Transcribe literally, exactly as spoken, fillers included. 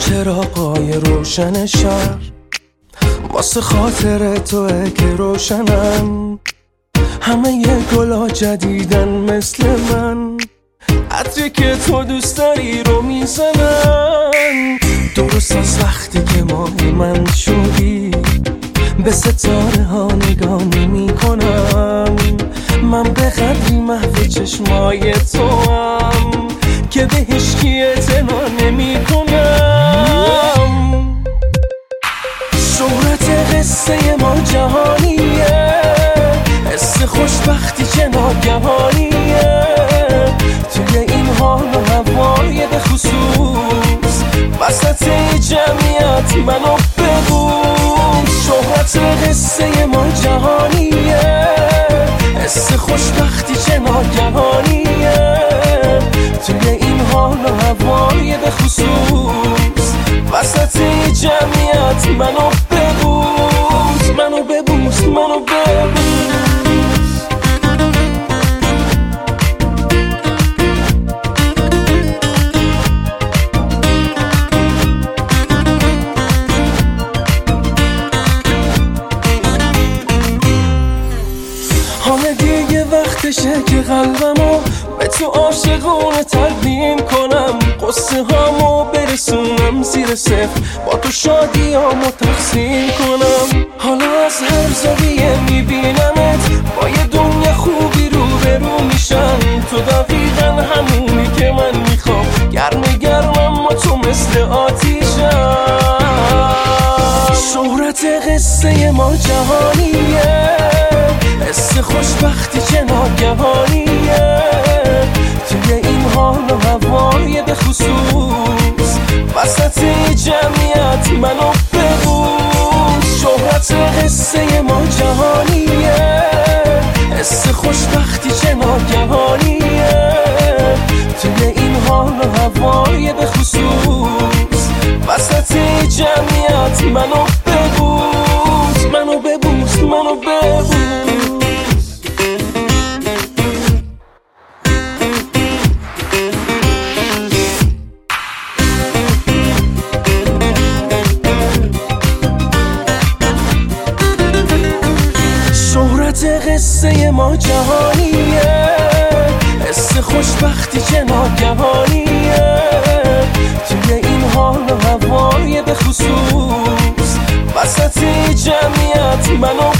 چراغای روشن شهر واسه خاطر توه که روشنن، همه یه گلا جدیدن مثل من، عطری که تو دوست داری رو میزنن. درست از وقتی که ماهی من شدی به ستاره ها نگاه نمی کنم، من به قدری محو چشمای تو هم که به هیچکی اعتنا نمی کنم. شهرت قصه ما جهانیه، حس خوشبختی که ناگهانیه، توی این حال و هوای به خصوص وسط جمعیت منو ببوس. شهرت قصه ما جهانیه، حس خوشبختی که ناگهانیه، توی این حال و هوای به خصوص وسط جمعیت منو ببوس، منو ببوس، منو ببوس. حالا دیگه وقتشه که قلبمو به تو عاشقونه تقدیم کنم، قصه هامو برسونم زیر صفر، با تو شادیامو تقسیم کنم. حالا از هر زاویه میبینمت، با یه دنیا خوبی رو به رو میشم، تو دقیقا همونی که من میخوام، گرم گرمم ما تو مثل آتیشم. شهرت قصه ما جهانیه، حس خوشبختی که ناگهانیه، توی این حال و هوای به خصوص وسط جمعیت منو ببوس. شهرت قصه ما جهانیه، حس خوشبختی که ناگهانیه، توی این حال و هوای به خصوص وسط جمعیت منو ببوس، منو ببوس، منو ببوس. شهرت قصه ما جهانیه، حس خوشبختی که ناگهانیه، توی این حال و هوای به خصوص وسط جمعیت منو